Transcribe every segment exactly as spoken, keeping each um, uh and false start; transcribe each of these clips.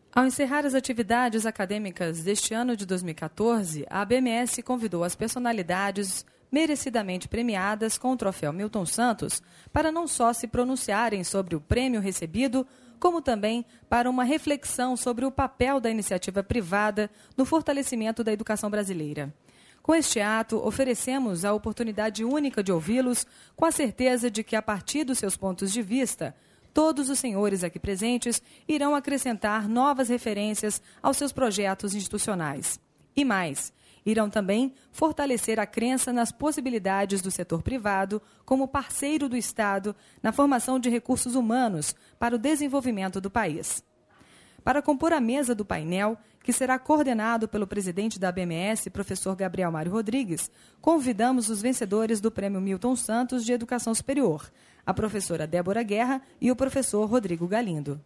Ao encerrar as atividades acadêmicas deste ano de dois mil e quatorze, a A B M S convidou as personalidades merecidamente premiadas com o troféu Milton Santos para não só se pronunciarem sobre o prêmio recebido, como também para uma reflexão sobre o papel da iniciativa privada no fortalecimento da educação brasileira. Com este ato, oferecemos a oportunidade única de ouvi-los, com a certeza de que, a partir dos seus pontos de vista, todos os senhores aqui presentes irão acrescentar novas referências aos seus projetos institucionais. E mais, irão também fortalecer a crença nas possibilidades do setor privado como parceiro do Estado na formação de recursos humanos para o desenvolvimento do país. Para compor a mesa do painel, que será coordenado pelo presidente da A B M S, professor Gabriel Mário Rodrigues, convidamos os vencedores do Prêmio Milton Santos de Educação Superior, a professora Débora Guerra e o professor Rodrigo Galindo.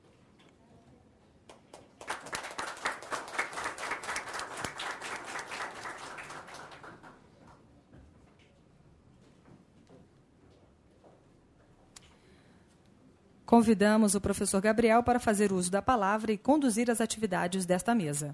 Convidamos o professor Gabriel para fazer uso da palavra e conduzir as atividades desta mesa.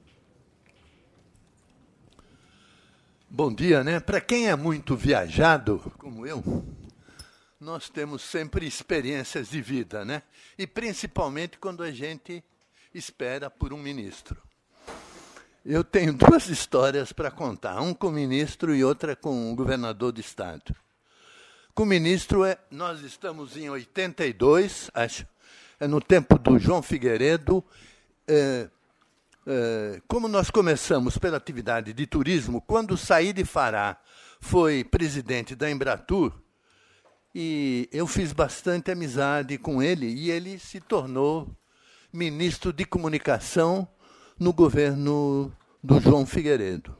Bom dia, né? Para quem é muito viajado, como eu, nós temos sempre experiências de vida, né? E principalmente quando a gente espera por um ministro. Eu tenho duas histórias para contar, um com o ministro e outra com o governador do estado. Com o ministro, é, nós estamos em oitenta e dois, acho, é no tempo do João Figueiredo. É, é, como nós começamos pela atividade de turismo, quando o Saíde Fará foi presidente da Embratur, e eu fiz bastante amizade com ele, e ele se tornou ministro de comunicação no governo do João Figueiredo.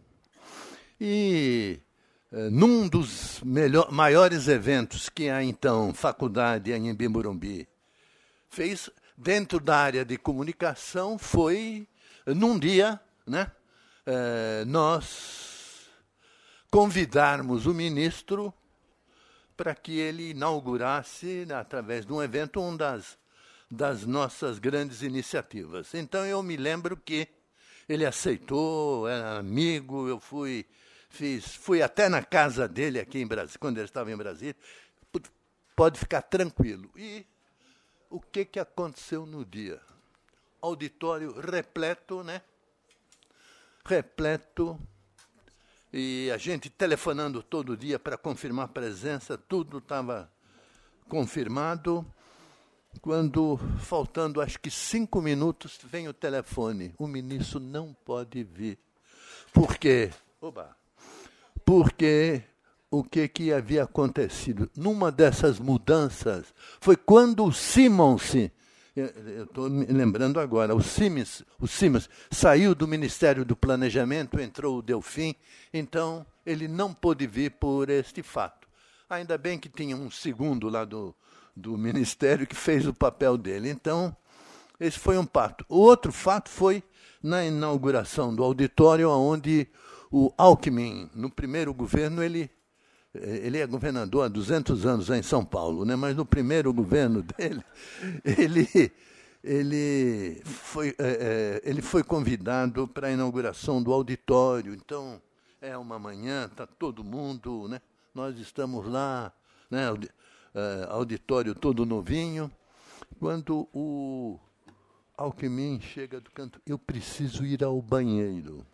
E num dos melhor, maiores eventos que a então Faculdade Anhembi Morumbi fez, dentro da área de comunicação, foi, num dia, né, eh, nós convidarmos o ministro para que ele inaugurasse, através de um evento, uma das, das nossas grandes iniciativas. Então, eu me lembro que ele aceitou, era amigo, eu fui... Fiz, fui até na casa dele aqui em Brasília, quando ele estava em Brasília. Pode ficar tranquilo. E o que, que aconteceu no dia? Auditório repleto, né? Repleto. E a gente telefonando todo dia para confirmar a presença, tudo estava confirmado. Quando, faltando acho que cinco minutos, vem o telefone. O ministro não pode vir. Por quê? Oba! Porque o que, que havia acontecido? Numa dessas mudanças, foi quando o Simons, eu estou me lembrando agora, o Simons, o Simons saiu do Ministério do Planejamento, entrou o Delfim, então ele não pôde vir por este fato. Ainda bem que tinha um segundo lá do, do Ministério que fez o papel dele. Então, esse foi um fato. O outro fato foi na inauguração do auditório, onde o Alckmin, no primeiro governo, ele, ele é governador há duzentos anos em São Paulo, né? Mas no primeiro governo dele, ele, ele, foi, é, ele foi convidado para a inauguração do auditório. Então, é uma manhã, está todo mundo, né? Nós estamos lá, né? Auditório todo novinho. Quando o Alckmin chega do canto, eu preciso ir ao banheiro.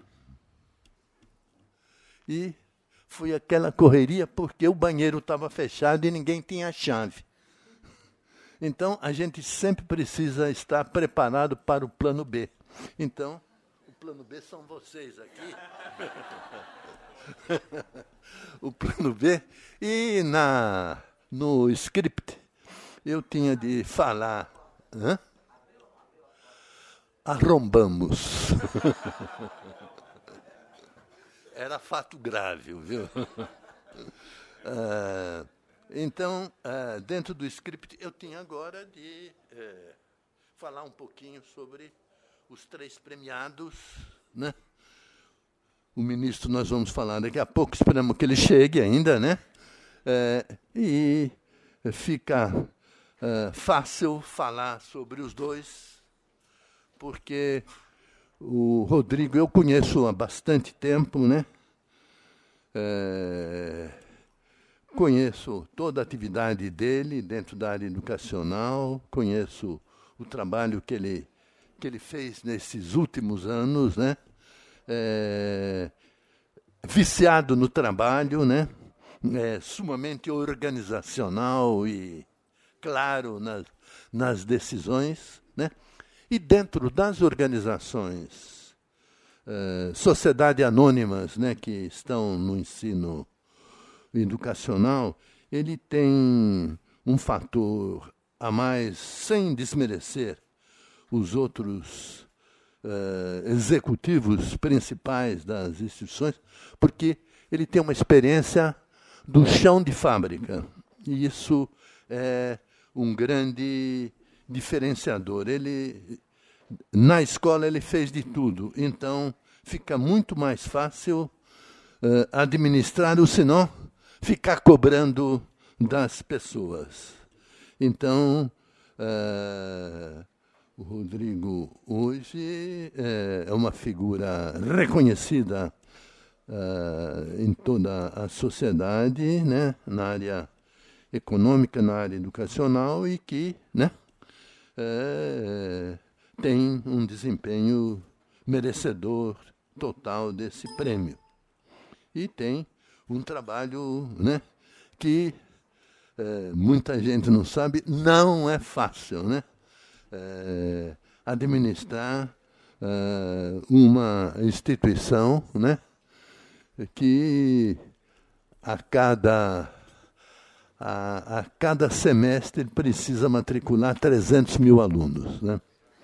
E foi aquela correria porque o banheiro estava fechado e ninguém tinha a chave. Então, a gente sempre precisa estar preparado para o plano B. Então, o plano B são vocês aqui. O plano B. E na, no script, eu tinha de falar... Hã? Arrombamos. Era fato grave, viu? Uh, então, uh, dentro do script, eu tinha agora de uh, falar um pouquinho sobre os três premiados, né? O ministro nós vamos falar daqui a pouco, esperamos que ele chegue ainda, né? Uh, e fica uh, fácil falar sobre os dois, porque o Rodrigo eu conheço há bastante tempo, né? É, conheço toda a atividade dele dentro da área educacional, conheço o trabalho que ele, que ele fez nesses últimos anos, né? É, viciado no trabalho, né? É, sumamente organizacional e claro nas, nas decisões, né? E dentro das organizações, eh, sociedade anônimas, né, que estão no ensino educacional, ele tem um fator a mais, sem desmerecer os outros eh, executivos principais das instituições, porque ele tem uma experiência do chão de fábrica. E isso é um grande diferenciador. Ele, na escola ele fez de tudo, então fica muito mais fácil uh, administrar, ou senão ficar cobrando das pessoas. Então, uh, o Rodrigo hoje é uma figura reconhecida uh, em toda a sociedade, né, na área econômica, na área educacional, e que, né, é, tem um desempenho merecedor total desse prêmio. E tem um trabalho, né, que é, muita gente não sabe, não é fácil, né? É, administrar é, uma instituição, né, que a cada, a, a cada semestre precisa matricular trezentos mil alunos, né?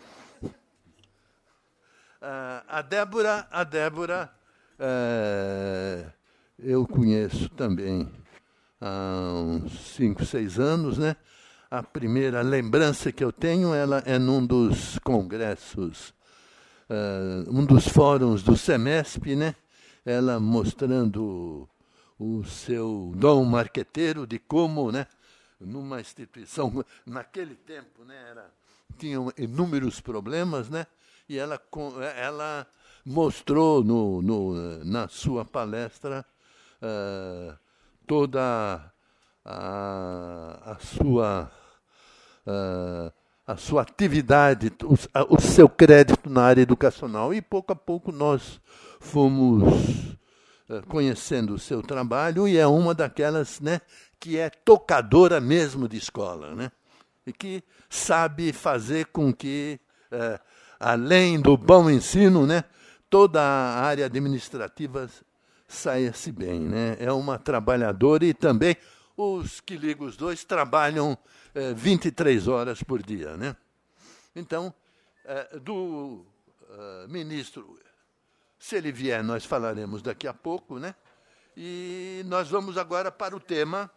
A Débora, a Débora é, eu conheço também há uns cinco, seis anos, né? A primeira lembrança que eu tenho, ela é num dos congressos, uh, um dos fóruns do Semesp, né? Ela mostrando o seu dom marqueteiro de como, né, numa instituição, naquele tempo, né, era, tinham inúmeros problemas, né? E ela, ela mostrou no, no, na sua palestra uh, toda a, a, sua, uh, a sua atividade, o, o seu crédito na área educacional. E, pouco a pouco, nós fomos uh, conhecendo o seu trabalho, e é uma daquelas, né, que é tocadora mesmo de escola, né? E que sabe fazer com que, uh, além do bom ensino, né, toda a área administrativa saia-se bem, né? É uma trabalhadora, e também os que ligam os dois trabalham eh, vinte e três horas por dia, né? Então, eh, do uh, ministro, se ele vier, nós falaremos daqui a pouco, né? E nós vamos agora para o tema.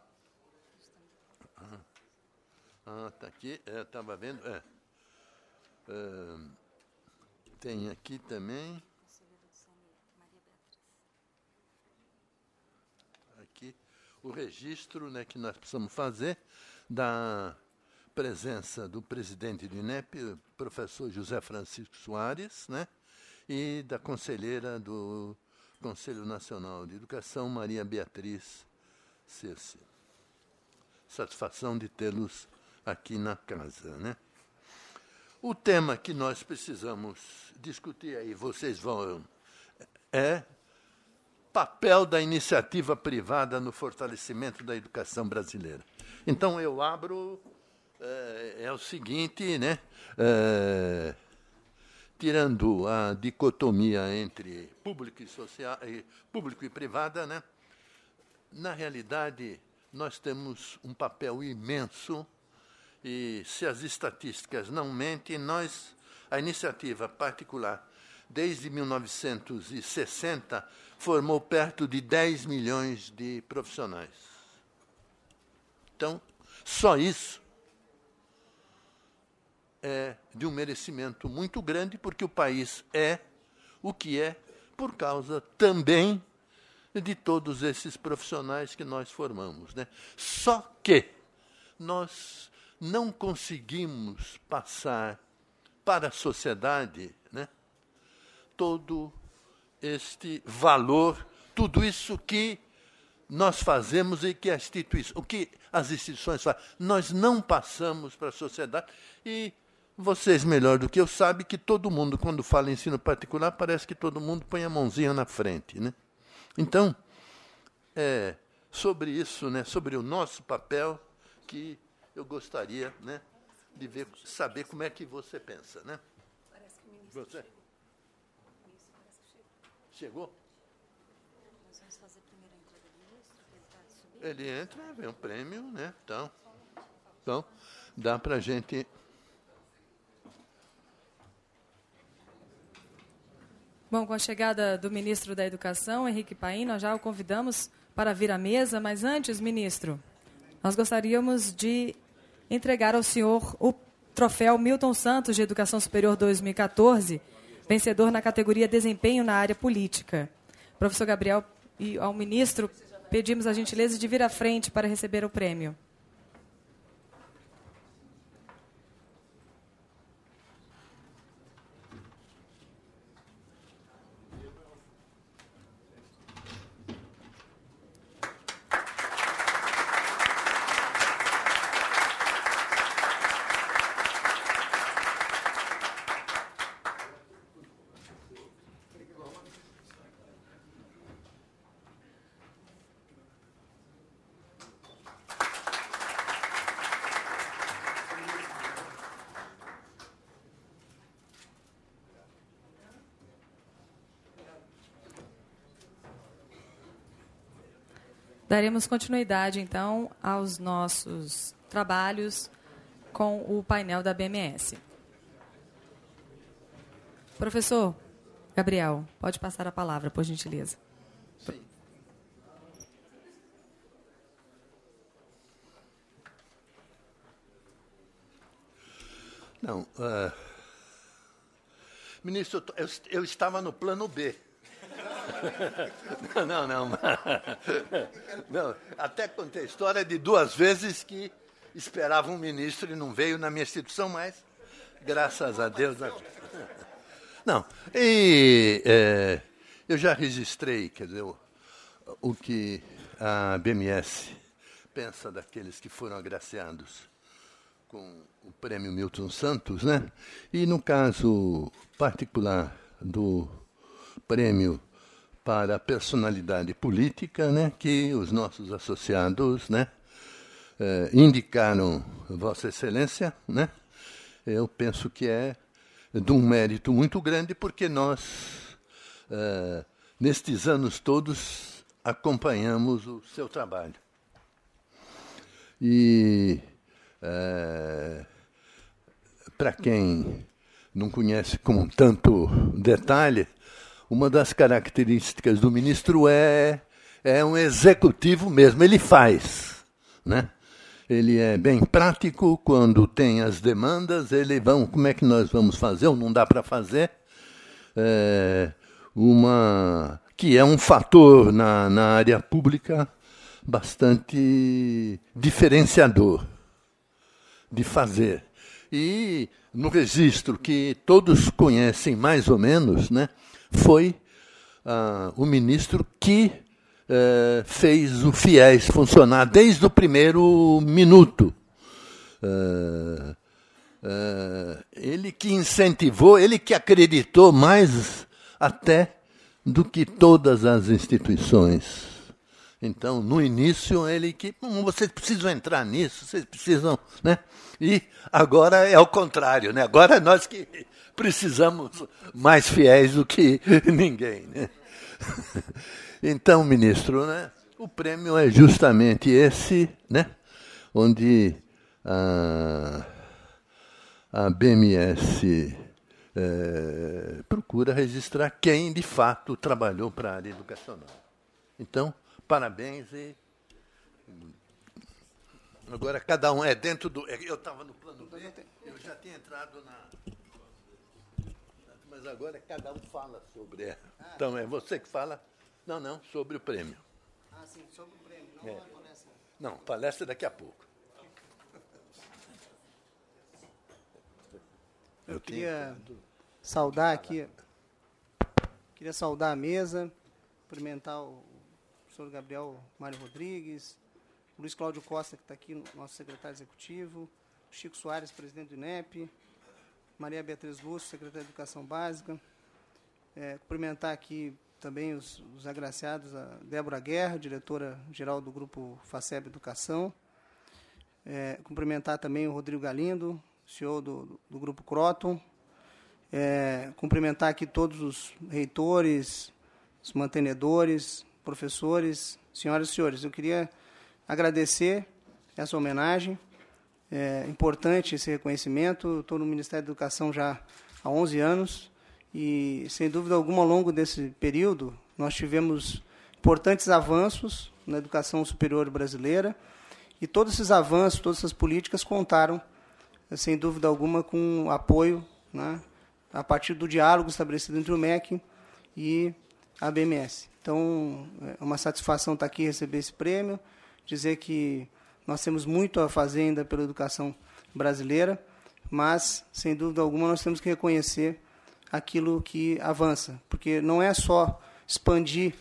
Ah, está aqui, estava é, vendo. É. Uh, tem aqui também. Aqui o registro, né, que nós precisamos fazer da presença do presidente do INEP, professor José Francisco Soares, né, e da conselheira do Conselho Nacional de Educação, Maria Beatriz Circe. Satisfação de tê-los aqui na casa, né? O tema que nós precisamos discutir aí, vocês vão, é papel da iniciativa privada no fortalecimento da educação brasileira. Então, eu abro, é, é o seguinte, né? É, tirando a dicotomia entre público e, social, público e privada, né? Na realidade, nós temos um papel imenso. E, se as estatísticas não mentem, nós, a iniciativa particular, desde mil novecentos e sessenta, formou perto de dez milhões de profissionais. Então, só isso é de um merecimento muito grande, porque o país é o que é por causa também de todos esses profissionais que nós formamos, né? Só que nós não conseguimos passar para a sociedade, né, todo este valor, tudo isso que nós fazemos e que a instituição, o que as instituições fazem. Nós não passamos para a sociedade e vocês, melhor do que eu, sabem que todo mundo, quando fala em ensino particular, parece que todo mundo põe a mãozinha na frente, né? Então, é sobre isso, né, sobre o nosso papel, que eu gostaria, né, de ver, saber como é que você pensa, né? Parece que o ministro você? chegou. O ministro parece que chegou. Chegou? Nós vamos fazer primeiro a entrega do ministro, que ele está subindo. Ele entra, vem um prêmio, né? Então, então dá para a gente... Bom, com a chegada do ministro da Educação, Henrique Paim, nós já o convidamos para vir à mesa, mas antes, ministro, nós gostaríamos de entregar ao senhor o troféu Milton Santos de Educação Superior dois mil e quatorze, vencedor na categoria Desempenho na Área Política. Professor Gabriel e ao ministro, pedimos a gentileza de vir à frente para receber o prêmio. Daremos continuidade, então, aos nossos trabalhos com o painel da B M S. Professor Gabriel, pode passar a palavra, por gentileza. Sim. Não, uh, ministro, eu, eu estava no plano B. Não, não, não. Não. Até contei a história de duas vezes que esperava um ministro e não veio na minha instituição, mas, graças a Deus... Não, e é, eu já registrei, quer dizer, o, o que a B M S pensa daqueles que foram agraciados com o prêmio Milton Santos, né? E no caso particular do prêmio para a personalidade política, né, que os nossos associados, né, eh, indicaram Vossa Excelência, né, eu penso que é de um mérito muito grande, porque nós, eh, nestes anos todos, acompanhamos o seu trabalho. E, eh, para quem não conhece com tanto detalhe, uma das características do ministro é, é um executivo mesmo, ele faz, né? Ele é bem prático quando tem as demandas, ele vão, como é que nós vamos fazer, ou não dá para fazer, é, uma, que é um fator na, na área pública bastante diferenciador de fazer. E no registro que todos conhecem mais ou menos, né, foi ah, o ministro que eh, fez o FIES funcionar desde o primeiro minuto. Uh, uh, ele que incentivou, ele que acreditou mais até do que todas as instituições. Então, no início, ele que, hum, vocês precisam entrar nisso, vocês precisam, né? E agora é o contrário, né? Agora é nós que precisamos mais fiéis do que ninguém, né? Então, ministro, né, o prêmio é justamente esse, né, onde a, a B M S é, procura registrar quem, de fato, trabalhou para a área educacional. Então, parabéns e... Agora, cada um é dentro do... Eu estava no plano B, eu já tinha entrado na... Mas agora cada um fala sobre... Então, é você que fala... Não, não, sobre o prêmio. Ah, sim, sobre o prêmio, não é. A palestra. Não, palestra daqui a pouco. Eu queria saudar aqui, queria saudar a mesa, cumprimentar o professor Gabriel Mário Rodrigues, o Luiz Cláudio Costa, que está aqui, nosso secretário executivo, o Chico Soares, presidente do I N E P, Maria Beatriz Lúcio, secretária de Educação Básica, é, cumprimentar aqui também os, os agraciados, a Débora Guerra, diretora-geral do Grupo FACEB Educação, é, cumprimentar também o Rodrigo Galindo, C E O do, do Grupo Croton, é, cumprimentar aqui todos os reitores, os mantenedores, professores, senhoras e senhores. Eu queria agradecer essa homenagem, é importante esse reconhecimento. Eu estou no Ministério da Educação já há onze anos e, sem dúvida alguma, ao longo desse período, nós tivemos importantes avanços na educação superior brasileira e todos esses avanços, todas essas políticas contaram, sem dúvida alguma, com o apoio, né, a partir do diálogo estabelecido entre o M E C e a B M S. Então, é uma satisfação estar aqui e receber esse prêmio, dizer que nós temos muito a fazer ainda pela educação brasileira, mas, sem dúvida alguma, nós temos que reconhecer aquilo que avança, porque não é só expandir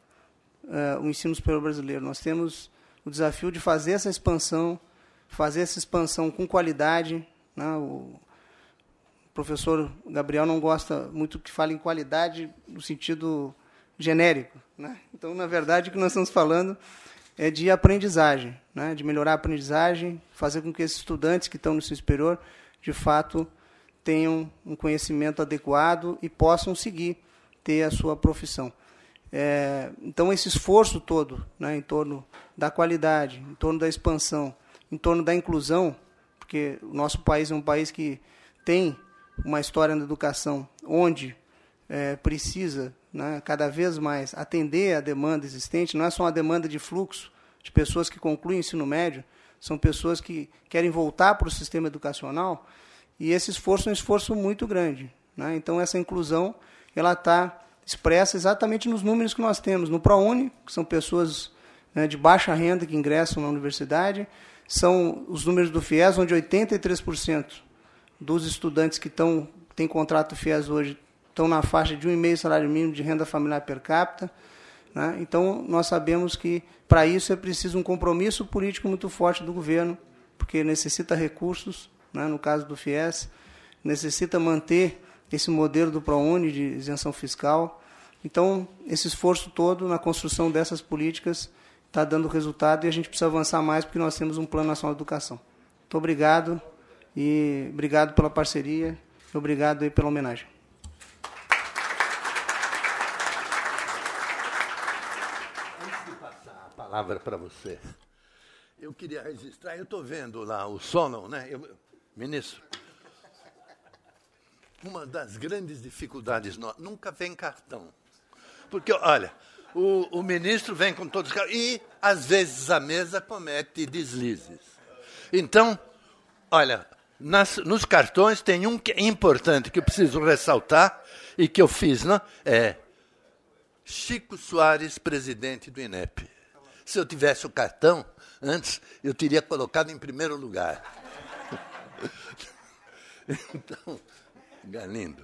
uh, o ensino superior brasileiro, nós temos o desafio de fazer essa expansão, fazer essa expansão com qualidade, né? O professor Gabriel não gosta muito que fale em qualidade no sentido genérico, né? Então, na verdade, o que nós estamos falando é de aprendizagem, né? De melhorar a aprendizagem, fazer com que esses estudantes que estão no ensino superior, de fato, tenham um conhecimento adequado e possam seguir, ter a sua profissão. É, então, esse esforço todo, né, em torno da qualidade, em torno da expansão, em torno da inclusão, porque o nosso país é um país que tem uma história na educação onde é, precisa, né, cada vez mais atender a demanda existente, não é só uma demanda de fluxo de pessoas que concluem o ensino médio, são pessoas que querem voltar para o sistema educacional, e esse esforço é um esforço muito grande, né? Então, essa inclusão ela está expressa exatamente nos números que nós temos no ProUni, que são pessoas, né, de baixa renda que ingressam na universidade, são os números do FIES, onde oitenta e três por cento dos estudantes que estão, têm contrato FIES hoje estão na faixa de um vírgula cinco salário mínimo de renda familiar per capita, né? Então, nós sabemos que, para isso, é preciso um compromisso político muito forte do governo, porque necessita recursos, né, no caso do FIES, necessita manter esse modelo do ProUni de isenção fiscal. Então, esse esforço todo na construção dessas políticas está dando resultado e a gente precisa avançar mais porque nós temos um Plano Nacional de Educação. Muito obrigado e obrigado pela parceria e obrigado aí pela homenagem. Antes de passar a palavra para você, eu queria registrar, eu estou vendo lá o Solon, né? Eu, ministro, uma das grandes dificuldades, nunca vem cartão. Porque, olha, o, o ministro vem com todos os cartões e, às vezes, a mesa comete deslizes. Então, olha, nas, nos cartões tem um que é importante, que eu preciso ressaltar, e que eu fiz, não? É Chico Soares, presidente do I N E P. Se eu tivesse o cartão, antes, eu teria colocado em primeiro lugar. Então... Galindo.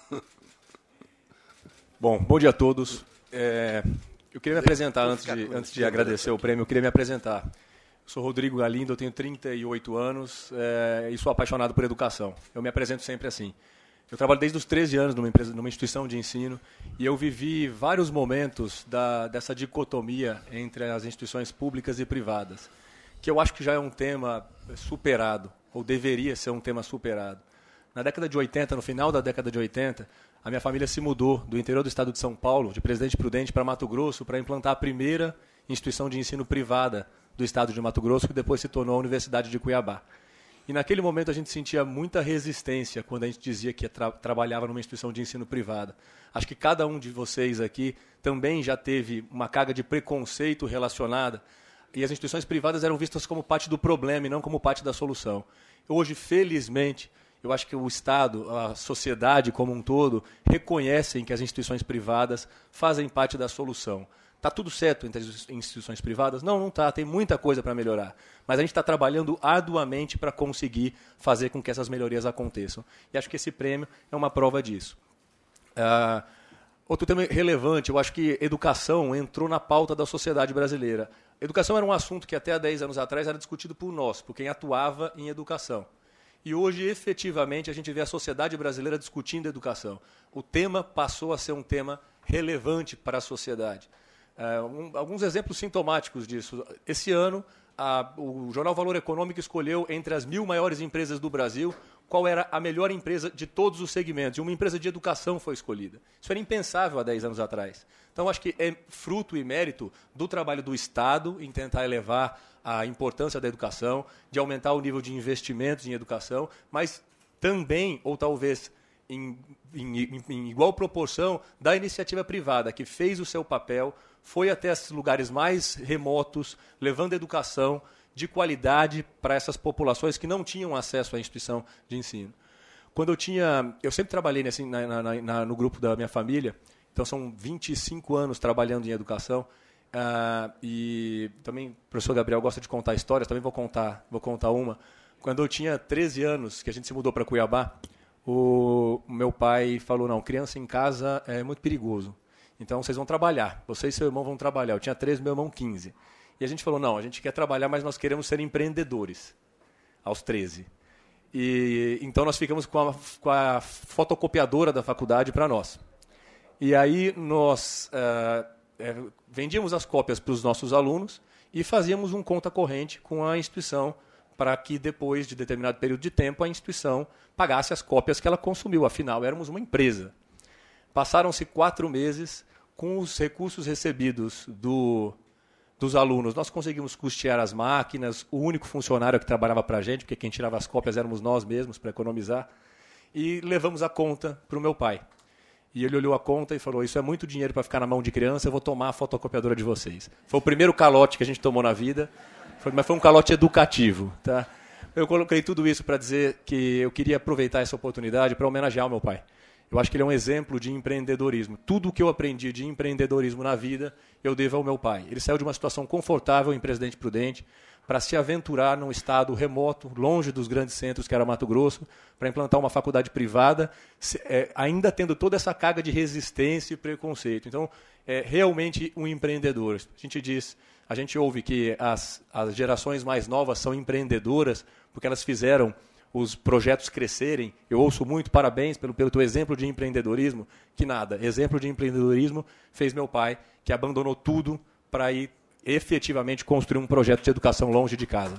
Bom, bom dia a todos. É, eu queria me apresentar, antes de, antes de agradecer o prêmio, eu queria me apresentar. Eu sou Rodrigo Galindo, eu tenho trinta e oito anos é, e sou apaixonado por educação. Eu me apresento sempre assim. Eu trabalho desde os treze anos numa, empresa, numa instituição de ensino e eu vivi vários momentos da, dessa dicotomia entre as instituições públicas e privadas, que eu acho que já é um tema superado, ou deveria ser um tema superado. Na década de oitenta, no final da década de oitenta, a minha família se mudou do interior do estado de São Paulo, de Presidente Prudente, para Mato Grosso, para implantar a primeira instituição de ensino privada do estado de Mato Grosso, que depois se tornou a Universidade de Cuiabá. E naquele momento a gente sentia muita resistência quando a gente dizia que tra trabalhava numa instituição de ensino privada. Acho que cada um de vocês aqui também já teve uma carga de preconceito relacionada, e as instituições privadas eram vistas como parte do problema e não como parte da solução. Hoje, felizmente, eu acho que o Estado, a sociedade como um todo, reconhecem que as instituições privadas fazem parte da solução. está tudo certo entre as instituições privadas? Não, não está, tem muita coisa para melhorar. Mas a gente está trabalhando arduamente para conseguir fazer com que essas melhorias aconteçam. E acho que esse prêmio é uma prova disso. Uh, outro tema relevante, eu acho que educação entrou na pauta da sociedade brasileira. Educação era um assunto que até há dez anos atrás era discutido por nós, por quem atuava em educação. E hoje, efetivamente, a gente vê a sociedade brasileira discutindo educação. O tema passou a ser um tema relevante para a sociedade. Uh, um, alguns exemplos sintomáticos disso. Esse ano, a, o jornal Valor Econômico escolheu, entre as mil maiores empresas do Brasil, qual era a melhor empresa de todos os segmentos. E uma empresa de educação foi escolhida. Isso era impensável há dez anos atrás. Então, acho que é fruto e mérito do trabalho do Estado em tentar elevar a importância da educação, de aumentar o nível de investimentos em educação, mas também, ou talvez em, em, em, em igual proporção, da iniciativa privada, que fez o seu papel, foi até esses lugares mais remotos, levando educação de qualidade para essas populações que não tinham acesso à instituição de ensino. Quando eu tinha, eu sempre trabalhei assim, na, na, na, no grupo da minha família, então são vinte e cinco anos trabalhando em educação, uh, e também o professor Gabriel gosta de contar histórias, também vou contar, vou contar uma. Quando eu tinha treze anos, que a gente se mudou para Cuiabá, o meu pai falou, não, criança em casa é muito perigoso, então vocês vão trabalhar, você e seu irmão vão trabalhar. Eu tinha treze, meu irmão quinze. E a gente falou, não, a gente quer trabalhar, mas nós queremos ser empreendedores, aos treze. E, então nós ficamos com a, com a fotocopiadora da faculdade para nós. E aí nós uh, é, vendíamos as cópias para os nossos alunos e fazíamos um conta corrente com a instituição para que depois de determinado período de tempo a instituição pagasse as cópias que ela consumiu. Afinal, éramos uma empresa. Passaram-se quatro meses, com os recursos recebidos do, dos alunos, nós conseguimos custear as máquinas, o único funcionário que trabalhava para a gente, porque quem tirava as cópias éramos nós mesmos, para economizar, e levamos a conta para o meu pai. E ele olhou a conta e falou, isso é muito dinheiro para ficar na mão de criança, eu vou tomar a fotocopiadora de vocês. Foi o primeiro calote que a gente tomou na vida, foi, mas foi um calote educativo. Tá? Eu coloquei tudo isso para dizer que eu queria aproveitar essa oportunidade para homenagear o meu pai. Eu acho que ele é um exemplo de empreendedorismo. Tudo o que eu aprendi de empreendedorismo na vida, eu devo ao meu pai. Ele saiu de uma situação confortável em Presidente Prudente para se aventurar num estado remoto, longe dos grandes centros, que era Mato Grosso, para implantar uma faculdade privada, ainda tendo toda essa carga de resistência e preconceito. Então, é realmente um empreendedor. A gente diz, a gente ouve que as, as gerações mais novas são empreendedoras porque elas fizeram os projetos crescerem. Eu ouço muito, parabéns pelo, pelo teu exemplo de empreendedorismo, que nada, exemplo de empreendedorismo fez meu pai, que abandonou tudo para ir efetivamente construir um projeto de educação longe de casa.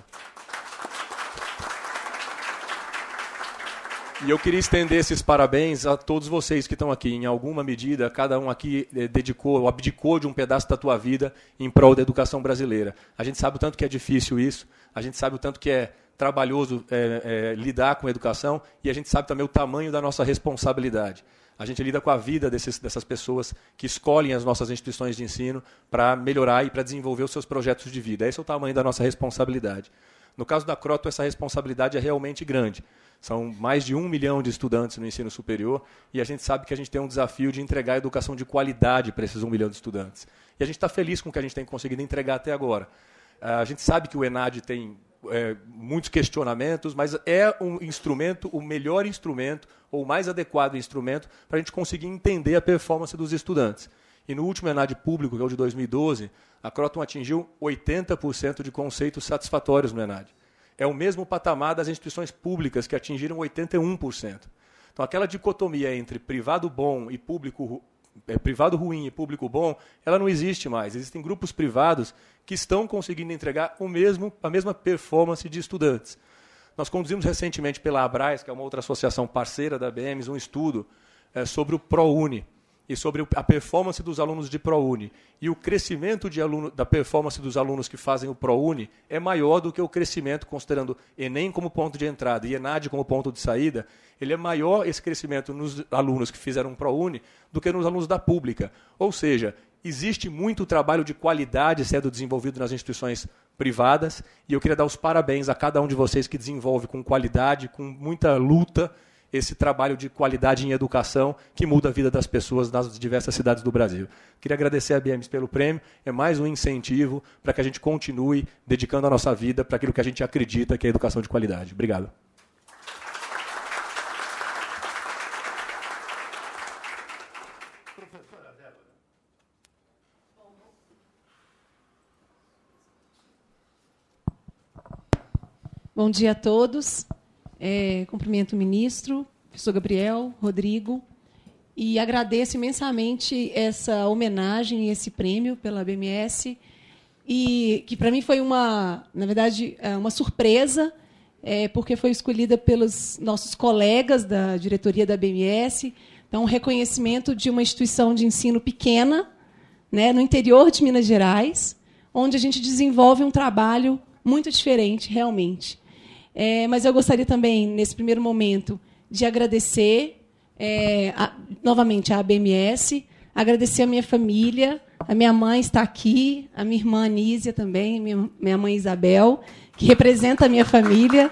E eu queria estender esses parabéns a todos vocês que estão aqui. Em alguma medida, cada um aqui dedicou ou abdicou de um pedaço da tua vida em prol da educação brasileira. A gente sabe o tanto que é difícil isso, a gente sabe o tanto que é trabalhoso é, é, lidar com a educação, e a gente sabe também o tamanho da nossa responsabilidade. A gente lida com a vida desses, dessas pessoas que escolhem as nossas instituições de ensino para melhorar e para desenvolver os seus projetos de vida. Esse é o tamanho da nossa responsabilidade. No caso da Croto, essa responsabilidade é realmente grande. São mais de um milhão de estudantes no ensino superior, e a gente sabe que a gente tem um desafio de entregar educação de qualidade para esses um milhão de estudantes. E a gente está feliz com o que a gente tem conseguido entregar até agora. A gente sabe que o ENAD tem É, muitos questionamentos, mas é um instrumento, o melhor instrumento, ou o mais adequado instrumento, para a gente conseguir entender a performance dos estudantes. E no último ENAD público, que é o de dois mil e doze, a Croton atingiu oitenta por cento de conceitos satisfatórios no ENAD. É o mesmo patamar das instituições públicas, que atingiram oitenta e um por cento. Então, aquela dicotomia entre privado bom e público É, privado ruim e público bom, ela não existe mais. Existem grupos privados que estão conseguindo entregar o mesmo, a mesma performance de estudantes. Nós conduzimos recentemente pela Abrais, que é uma outra associação parceira da A B E M S, um estudo é, sobre o ProUni e sobre a performance dos alunos de ProUni. E o crescimento de aluno, da performance dos alunos que fazem o ProUni é maior do que o crescimento, considerando Enem como ponto de entrada e ENAD como ponto de saída, ele é maior esse crescimento nos alunos que fizeram um ProUni do que nos alunos da pública. Ou seja, existe muito trabalho de qualidade sendo desenvolvido nas instituições privadas, e eu queria dar os parabéns a cada um de vocês que desenvolve com qualidade, com muita luta, esse trabalho de qualidade em educação que muda a vida das pessoas nas diversas cidades do Brasil. Queria agradecer a B M S pelo prêmio, é mais um incentivo para que a gente continue dedicando a nossa vida para aquilo que a gente acredita que é a educação de qualidade. Obrigado. Bom dia a todos. É, cumprimento o ministro, professor Gabriel, Rodrigo, e agradeço imensamente essa homenagem e esse prêmio pela B M S, e que para mim foi uma, na verdade, uma surpresa, é, porque foi escolhida pelos nossos colegas da diretoria da B M S. Então, um reconhecimento de uma instituição de ensino pequena, né, no interior de Minas Gerais, onde a gente desenvolve um trabalho muito diferente, realmente. É, mas eu gostaria também, nesse primeiro momento, de agradecer é, a, novamente à B M S, agradecer a minha família, a minha mãe está aqui, a minha irmã Anísia também, minha, minha mãe Isabel, que representa a minha família.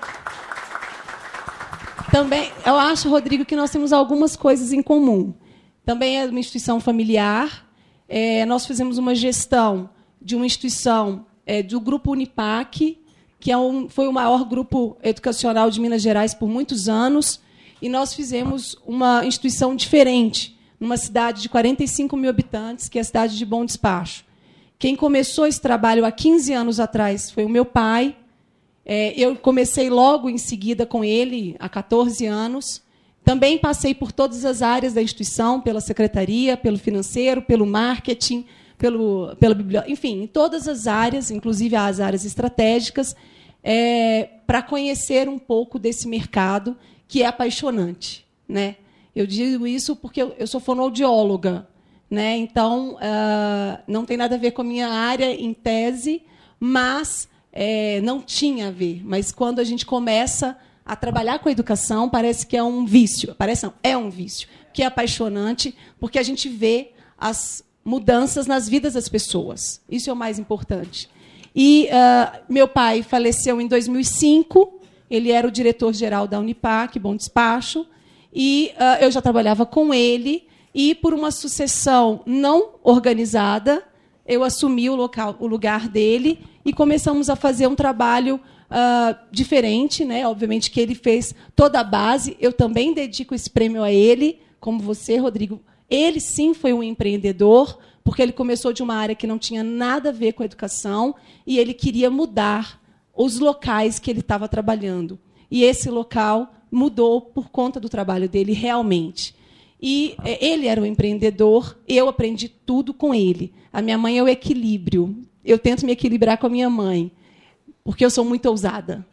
Também, eu acho, Rodrigo, que nós temos algumas coisas em comum. Também é uma instituição familiar. É, nós fizemos uma gestão de uma instituição é, do Grupo Unipac, que é um, foi o maior grupo educacional de Minas Gerais por muitos anos, e nós fizemos uma instituição diferente, numa cidade de quarenta e cinco mil habitantes, que é a cidade de Bom Despacho. Quem começou esse trabalho há quinze anos atrás foi o meu pai. É, eu comecei logo em seguida com ele, há quatorze anos. Também passei por todas as áreas da instituição, pela secretaria, pelo financeiro, pelo marketing, pelo, pela biblioteca, enfim, em todas as áreas, inclusive as áreas estratégicas, é, para conhecer um pouco desse mercado, que é apaixonante, né? Eu digo isso porque eu, eu sou fonoaudióloga, né? Então, uh, não tem nada a ver com a minha área em tese, mas é, não tinha a ver. Mas, quando a gente começa a trabalhar com a educação, parece que é um vício. Parece não, é um vício, que é apaixonante, porque a gente vê as mudanças nas vidas das pessoas. Isso é o mais importante. E uh, meu pai faleceu em dois mil e cinco, ele era o diretor-geral da Unipac, Bom Despacho, e uh, eu já trabalhava com ele, e, por uma sucessão não organizada, eu assumi o, local, o lugar dele e começamos a fazer um trabalho uh, diferente, né? Obviamente que ele fez toda a base, eu também dedico esse prêmio a ele, como você, Rodrigo. Ele, sim, foi um empreendedor, porque ele começou de uma área que não tinha nada a ver com a educação e ele queria mudar os locais que ele estava trabalhando. E esse local mudou por conta do trabalho dele, realmente. E ele era um empreendedor, eu aprendi tudo com ele. A minha mãe é o equilíbrio. Eu tento me equilibrar com a minha mãe, porque eu sou muito ousada.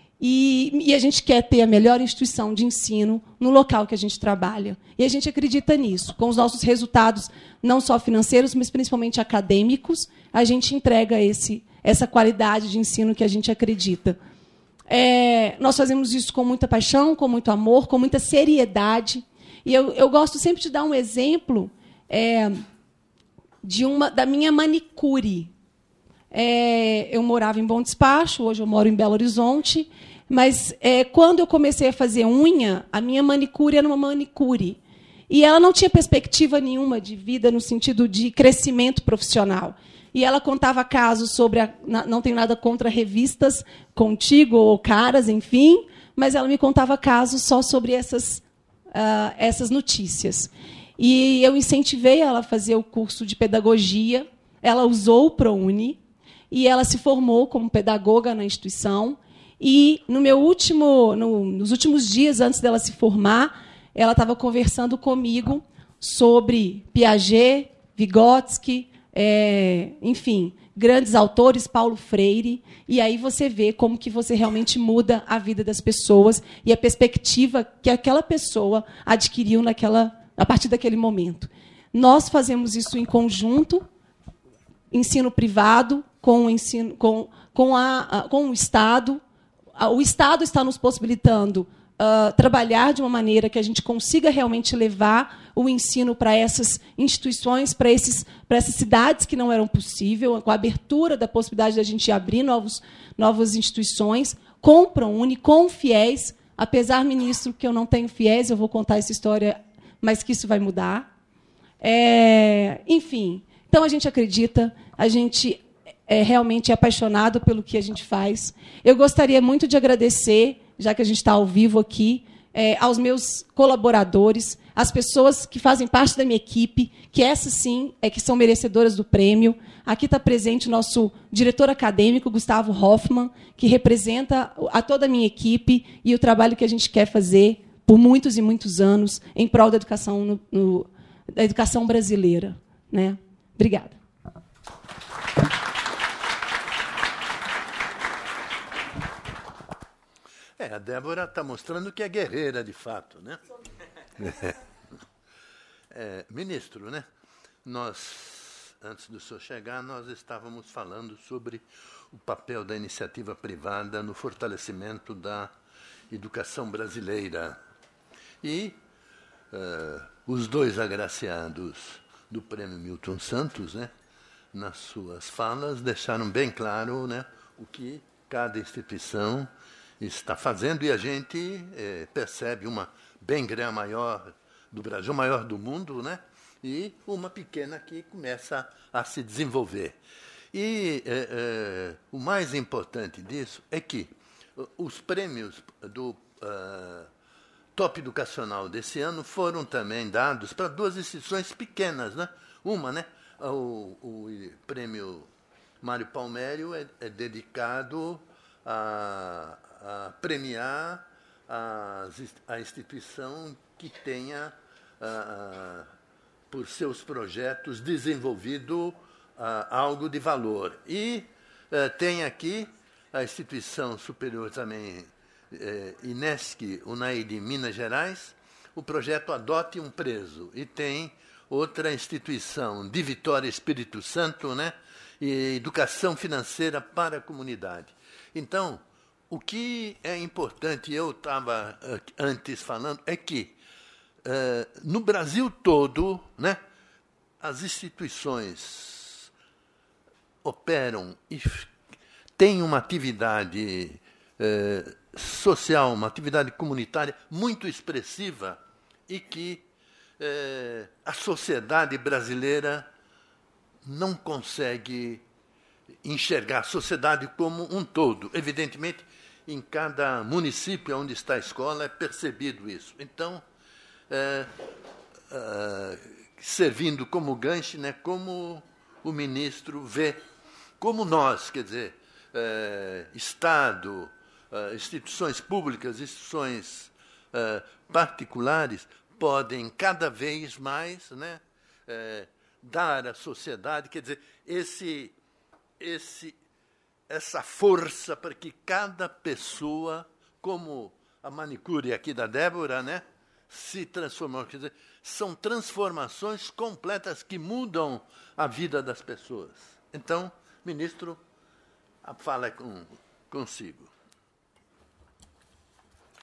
E, e a gente quer ter a melhor instituição de ensino no local que a gente trabalha. E a gente acredita nisso. Com os nossos resultados, não só financeiros, mas principalmente acadêmicos, a gente entrega esse, essa qualidade de ensino que a gente acredita. É, nós fazemos isso com muita paixão, com muito amor, com muita seriedade. E eu, eu gosto sempre de dar um exemplo é, de uma, da minha manicure. É, eu morava em Bom Despacho, hoje eu moro em Belo Horizonte, mas é, quando eu comecei a fazer unha, a minha manicure era uma manicure. E ela não tinha perspectiva nenhuma de vida no sentido de crescimento profissional. E ela contava casos sobre... A, não tenho nada contra revistas Contigo ou Caras, enfim, mas ela me contava casos só sobre essas, uh, essas notícias. E eu incentivei ela a fazer o curso de pedagogia. Ela usou o ProUni e ela se formou como pedagoga na instituição. E, no meu último, no, nos últimos dias, antes dela se formar, ela estava conversando comigo sobre Piaget, Vygotsky, é, enfim, grandes autores, Paulo Freire. E aí você vê como que você realmente muda a vida das pessoas e a perspectiva que aquela pessoa adquiriu naquela, a partir daquele momento. Nós fazemos isso em conjunto, ensino privado, com o, ensino, com, com, a, a, com o Estado. O Estado está nos possibilitando uh, trabalhar de uma maneira que a gente consiga realmente levar o ensino para essas instituições, para esses, para essas cidades que não eram possível, com a abertura da possibilidade de a gente abrir novos, novas instituições, com o ProUni, com o FIES, Apesar, ministro, que eu não tenho fiéis, eu vou contar essa história, mas que isso vai mudar. É, enfim, então a gente acredita, a gente é realmente apaixonado pelo que a gente faz. Eu gostaria muito de agradecer, já que a gente está ao vivo aqui, é, aos meus colaboradores, às pessoas que fazem parte da minha equipe, que essas sim é que são merecedoras do prêmio. Aqui está presente o nosso diretor acadêmico, Gustavo Hoffmann, que representa a toda a minha equipe e o trabalho que a gente quer fazer por muitos e muitos anos em prol da educação, no, no, da educação brasileira. Né? Obrigada. É, a Débora está mostrando que é guerreira, de fato, né? É. É, ministro, né? Nós, antes do senhor chegar, nós estávamos falando sobre o papel da iniciativa privada no fortalecimento da educação brasileira. E uh, os dois agraciados do Prêmio Milton Santos, né, nas suas falas, deixaram bem claro, né, o que cada instituição está fazendo, e a gente eh, percebe uma bem grande maior do Brasil, maior do mundo, né? E uma pequena que começa a se desenvolver. E eh, eh, o mais importante disso é que os prêmios do uh, Top Educacional desse ano foram também dados para duas instituições pequenas, né? Uma, né? O, o prêmio Mário Palmério é, é dedicado a a premiar a, a instituição que tenha, a, por seus projetos, desenvolvido a, algo de valor. E a, tem aqui a instituição superior também, é, INESC, UNAI de Minas Gerais, o projeto Adote um Preso. E tem outra instituição de Vitória, Espírito Santo, né? E Educação Financeira para a Comunidade. Então, o que é importante, eu estava antes falando, é que, uh, no Brasil todo, né, as instituições operam e têm uma atividade uh, social, uma atividade comunitária muito expressiva e que uh, a sociedade brasileira não consegue enxergar a sociedade como um todo. Evidentemente, em cada município onde está a escola é percebido isso. Então, é, é, servindo como gancho, né, como o ministro vê, como nós, quer dizer, é, Estado, é, instituições públicas, instituições é, particulares, podem cada vez mais, né, é, dar à sociedade, quer dizer, esse, esse essa força para que cada pessoa, como a manicure aqui da Débora, né, se transformar. Quer dizer, são transformações completas que mudam a vida das pessoas. Então, ministro, a fala é com, consigo.